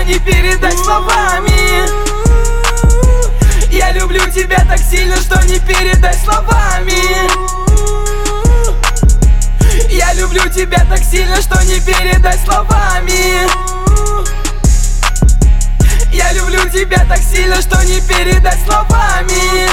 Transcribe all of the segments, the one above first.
не передать словами. Я люблю тебя так сильно, что не передать словами. Я люблю тебя так сильно, что не передать словами. Я люблю тебя так сильно, что не передать словами.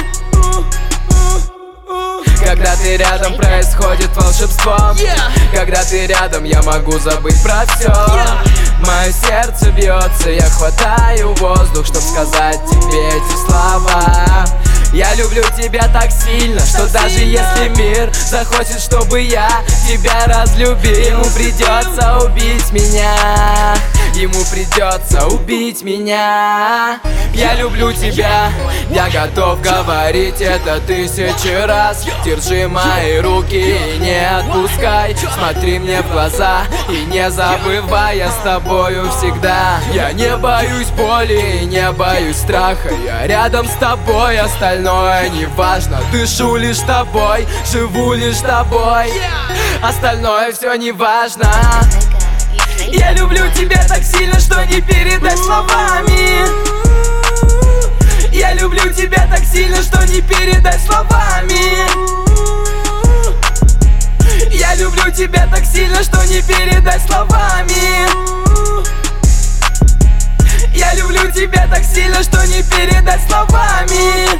Когда ты рядом, происходит волшебство. Когда ты рядом, я могу забыть про все. Мое сердце бьется, я хватаю воздух, чтоб сказать тебе эти слова. Я люблю тебя так сильно, что даже если мир захочет, чтобы я тебя разлюбил, ему придется убить меня. Ему придется убить меня. Я люблю тебя, я готов говорить это 1000 раз. Держи мои руки и не отпускай. Смотри мне в глаза и не забывай, я с тобою всегда. Я не боюсь боли и не боюсь страха. Я рядом с тобой, остальное не важно. Дышу лишь тобой, живу лишь тобой. Остальное все не важно. Я люблю тебя так сильно, что не передать словами. Я люблю тебя так сильно, что не передать словами. Я люблю тебя так сильно, что не передать словами. Я люблю тебя так сильно, что не передать словами.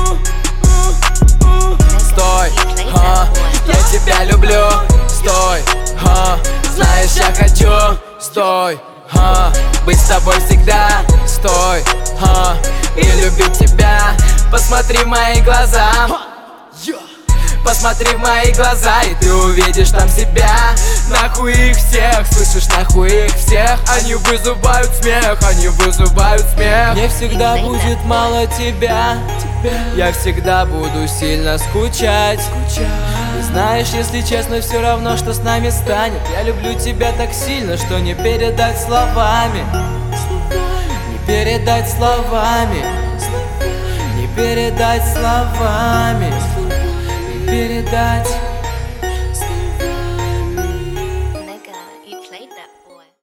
Стой, я тебя люблю. Стой, знаешь, я хочу. Стой, быть с тобой всегда. Стой, и любить тебя. Посмотри в мои глаза. Посмотри в мои глаза, и ты увидишь там себя. Нахуй их всех, слышишь, нахуй их всех. Они вызывают смех, они вызывают смех. Мне всегда будет мало тебя. Я всегда буду сильно скучать. И знаешь, если честно, все равно, что с нами станет. Я люблю тебя так сильно, что не передать словами. Не передать словами. Не передать словами. Не передать.